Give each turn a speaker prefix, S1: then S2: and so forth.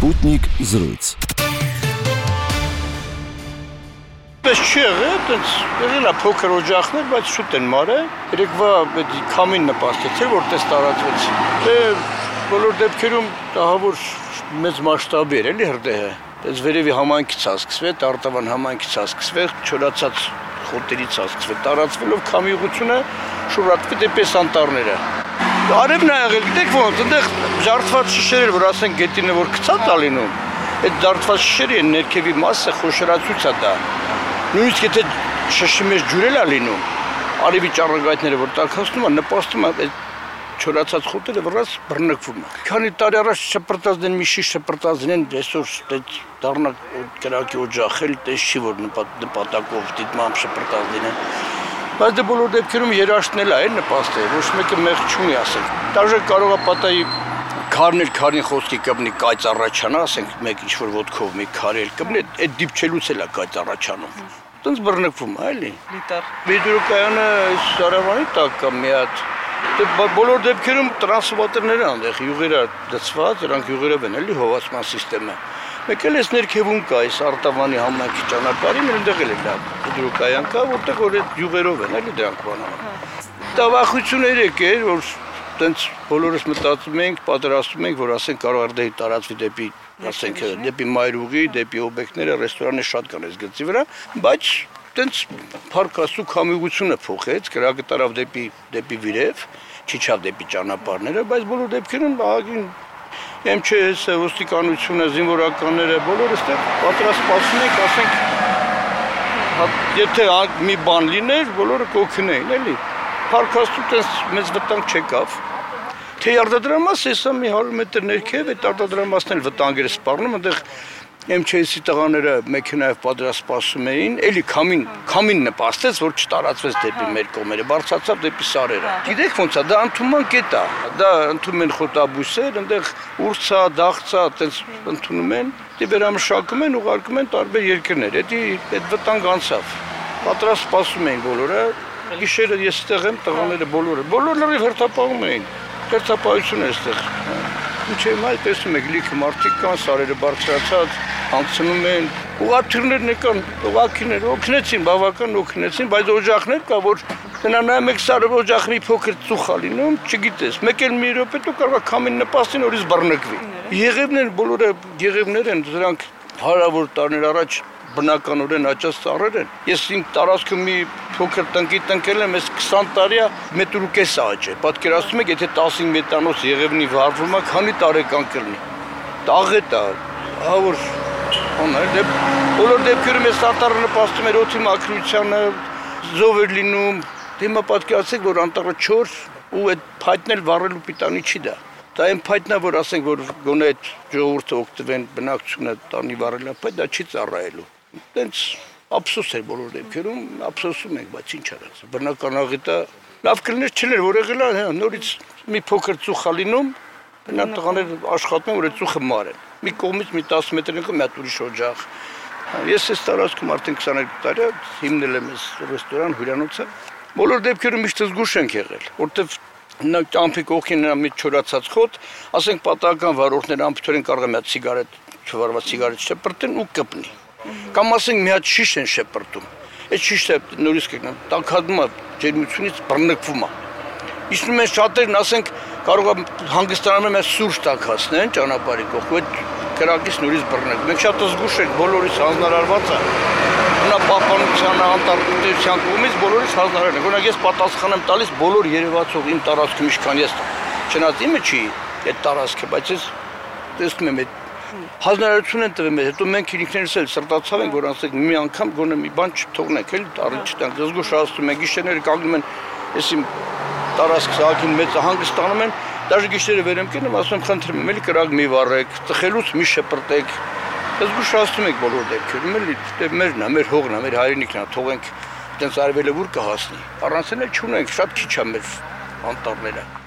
S1: Sputnik զրույց։
S2: Պես չի եղել, տենց եղել է փոքր օջախներ, բայց շուտ են մարել։ Երեկվա քամին նպաստեցել, որ տես տարածվեց։ Բոլոր դեպքերում ահավոր մեծ մասշտաբի էր, էլի հրդեհը։ Տես վերևի համայնքից հասկացվել, Արտավան համայնքից հասկացվել, չորացած խոտերից հասկացվել, տարածվելով քամի ուղղությունը շուրացվի դեպի անտառները։ Արևն է եղել, գիտեք ոնց, այնտեղ ջարդված շշերել, որ ասենք գետինը որ գցած է լինում, այդ ջարդված շշերի են ներքևի մասը խոշորացույց է դա։ Նույնիսկ եթե շշի մեջ ջուրել է լինում, արևի ճառագայթները որ տաքացնում է, նպաստում է այդ չորացած խոտերը վրաց բռնկվում է։ Քանի տարի առաջ շպրտած են մի շիշ շպրտած են, այսօր այդ դառնա կրակի օջախ էլ տես չի որ նպատակով դիտմամբ շպրտած են։ Բայց դե բոլոր դեպքերում երաշտնել է նպաստել, ոչ մեկը մեղ չունի ասենք։ Դաժե կարող է պատահի քարներ քարին խոսքի կպնի կայծ առաջանա, ասենք մեկ ինչ-որ ոտքով մի քարել կպնի, այդ դիպչելուց էլ է կայծ առաջանում։ Տենց բռնկվում է, էլի։ Մեդրոկայանը Սարավանի տակ կա մի հատ։ Դե բոլոր դեպքերում տրանսֆորմատորներ են այնտեղ, յուղերը դծված, դրանք յուղերով են, էլի հովացման համակարգը։ Մեկ էլ էս ներքևում կա, այս Արտավանի համայնքի ճանապարհին, այնտեղ էլ է դա մեդրոկայան կա, որտեղ որ այդ յուղերով են, էլի դրանք բանանում։ Տավախություններ եկեր, որ տենց բոլորս մտածում ենք, պատրաստում ենք, որ ասենք կարող արդեն տարածվի դեպի, ասենք դեպի Մայրուղի, դեպի օբյեկտները, ռեստորաններ շատ կան այս գծի վրա, բայց տենց փառքաստու քամիությունը փոխեց, կրակը տարավ դեպի Վիրև, չիջավ դեպի ճանապարհները, բայց բոլոր դեպքերում ահագին MÇS, ոստիկանությունը, զինվորականները բոլորը այստեղ պատրաստ սպասում ենք, ասենք եթե մի բան լիներ, բոլորը կօգնեին, էլի։ Փառքաստու տես մեծ վտանգ չեկավ։ Թե արտադրամաս էսա մի 100 մետր ներքև, այդ արտադրամասն էլ վտանգեր սպառնում, այնտեղ MÇS-ի տղաները մեքենայով պատրաստ սպասում էին, էլի քամին նպաստեց, որ չտարածվեց դեպի մեր կողմերը, բարձրացավ դեպի սարերը։ Գիտեք ոնց է, դա ընդունման կետ է, դա ընդունում են խոտաբույսեր, այնտեղ ուրցա, դաղցա, այտենց ընդունում են, դե վերամշակում են, ուղարկում են տարբեր երկրներ, այդ վտանգ անցավ։ Պատրաստ սպասում էին բոլորը, գիշերը ես այդտեղ եմ, տղաները բոլորը լրիվ հերթապահում էին, հերթապահություն է այստեղ։ Ինչեւ այլ տեսնում եք լիքը մարդիկ կան, սարերը բարձրացած, անցնում են, ուղղաթիռներն եկան, ուղղակիներ օգնեցին, բավական օգնեցին, բայց օջախներ կա, որ նայում եք սարը օջախ մի փոքր ծուխ է լինում, չգիտես, մեկ էլ մի րոպե դու կարող ես քամին նպաստին, որից բռնկվի։ Եղևներ, բոլորը եղևներ են, դրանք հարավոր տարիներ առաջ բնականորեն աճած ծառեր են։ Ես իմ տարածքում մի փոքր տնկի տնկել եմ, այս 20 տարի է 1.5 մետր աճ է։ Պատկերացնում եք, եթե 15 մետրանոց եղևնի վարվում է, քանի տարեկան կլինի։ Տաղետ է, ահավոր բաներ, դե բոլոր դեպքերում այս անտառը նպաստում էր օդի մաքրությանը, զով էր լինում։ Հիմա պատկերացեք, որ անտառը 4 ու այդ փայտն էլ վառելու պիտանի չի դա։ Դա այն փայտն է, որ ասենք, որ գոնե այդ ժողովուրդը օգտվեն բնակչությունը տանի վառելափայտ, դա չի ծառայելու։ Տենց ափսոս էր բոլոր դեպքերում, ափսոսում ենք, բայց ինչ արած։ Բնական աղետը լավ կլիներ չլիներ, որ եղել է, նորից մի փոքր ծուխ է լինում, բնական տղաներ աշխատում են, որ այդ ծուխը մարեն։ Մի կողմից մի 10 մետր եկում, մի հատ ուրիշ օջախ։ Ես այս տարածքում արդեն 22 տարի հիմնել եմ այս ռեստորան հյուրանոցը։ Բոլոր դեպքերում միշտ զգուշ ենք եղել, որտեվ նա ամփի կողքին նրա մի չորացած խոտ, ասենք պատահական վարորդները ամփոփորեն կարող են մի հատ սիգարետ, չվարված սիգարետ շպրտեն ու կպնի։ Կամ ասենք մի հատ շիշ են շպրտում։ Այդ շիշը նորից կգնա, տաքադրում է ջերմությունից բռնկվում է։ Իսկ մենք շատերն ասենք կարող է հանգստանալ մեզ սուրճ տաքացնեն ճանապարհի կողքով, այդ կրակից նորից բռնկվում։ Մենք շատ զգուշ ենք, բոլորիս հանրարարված է։ Նա պահպանության անտարբերության կողմից բոլորից հանրարարն է։ Օրինակ ես պատասխան եմ տալիս բոլոր երևացող իմ տարածքում ինչքան ես չնայած իմը չի այդ տարածքը, բայց ես տեսնում եմ այդ հանրարարություն են տվել մեզ, հետո մենք ինքներս էլ սրտացավ ենք, որ ասենք մի անգամ գոնե մի բան չթողնենք, էլի առիթ չտանք, զգուշ ասում են, գիշերները կանգնում են, ես իմ տարածք սահակին մեծ հանգստանում են, դաժե գիշերը վեր եմ կենում, ասում եմ խնդրում եմ, էլի կրակ մի վառեք, ծխելուց մի շպրտեք, զգուշ ասում եք բոլոր դեպքերում, էլի մերն է, մեր հողն է, մեր հայրենիքն է, թողենք այդպես արևելը ուր կհասնի, առանց էլ չունենք, շատ քիչ է մեր անտառները։